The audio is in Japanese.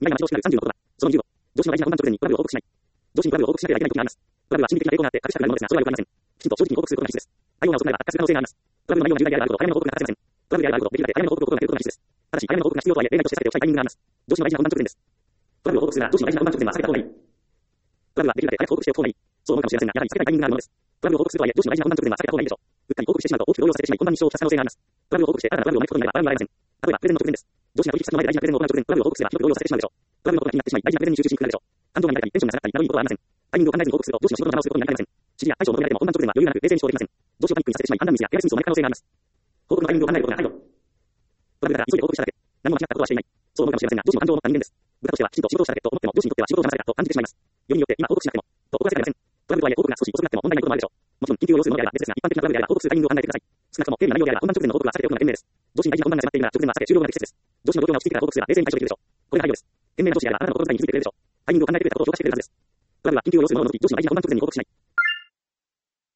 未来が待ち遠しくなる36は、その20度、上司の大事な本番直前にトラブルを報告しない。上司にトラブルを報告しなければいけない時があります。トラブルは心理的な抵抗があって隠したくなるものですが、それはよくありません。きちんと正直に報告することが必須です。対応が遅くなれば悪化する可能性があります。トラブルの内容が重大であると早めの報告が欠かせません。トラブルであるとできるだけ早めの報告を行うことが必須です。ただし、早めの報告が必要とはいえ、例外として避けておきたいタイミングがあります。上司の大事な本番直前です。トラブルを報告するなら上司の大事な本番直前は避けた方がいい。トラブルはできるだけ早く報告しておく方がいい。そう思うかもしれませんが、やはり避けたいタイミングがあるものです。トラブルを報告するとはいえ、上司の大事な本番直前は避けた方がいいでしょう。うっかり報告してしまうと大きく動揺させてしまい、混乱に生じた可能性があります。トラブルを報告して、新たなトラブルを招くことになればアラームがありません。例えば、プレゼントの直前です。上司が取引先の前で大事なプレゼントを行う直前、トラブルを報告すればひどく動揺させてしまうでしょう。トラブルのことが気になってしまい、大事なプレゼンに集中しにくくなるでしょう。感情が乱れたり、テンションが下がったり、悪いことはありません。タイミングを考えずに報告すると、上司の仕事の邪魔をすることになりません。指示や対処を求められても本番直前は余裕がなく冷静に思考できません。上司をパニックにさせてしまい、判断ミスやエラーミスを招く可能性があります。報告のタイミングを考えることが態度。トラブルだから急いで報告しただけ。何も間違ったことはしていない。そう思うかもしれませんが、上司も感情を持った人間です。部下としてはきちんと仕事をしただけと思っても、上司にとっては仕事を邪魔されたと感じてしまいます。よりによって今報告しなくても、と怒らせてはいません。トラブルとはいえ報告が少し遅くなっても問題ないこともあるでしょう。もちろん緊急を要するものであれば別ですが、一般的なトラブルであれば報告するタイミングを考えてください。少なくとも丁寧な内容であれば本番直前の報告は避けておくのが賢明です。上司に大事な本番が迫っているなら直前は避け終了が適切です。上司の状況が落ち着いてから報告すれば冷静に対処できるでしょう。これが配慮です。賢明な上司であればあなたの心遣いに気づいてくれるでしょう。タイミングを考えてくれたことを紹介してくれるはずです。トラブルは緊急を要するものを除き、上司の大事な本番直前に報告しない。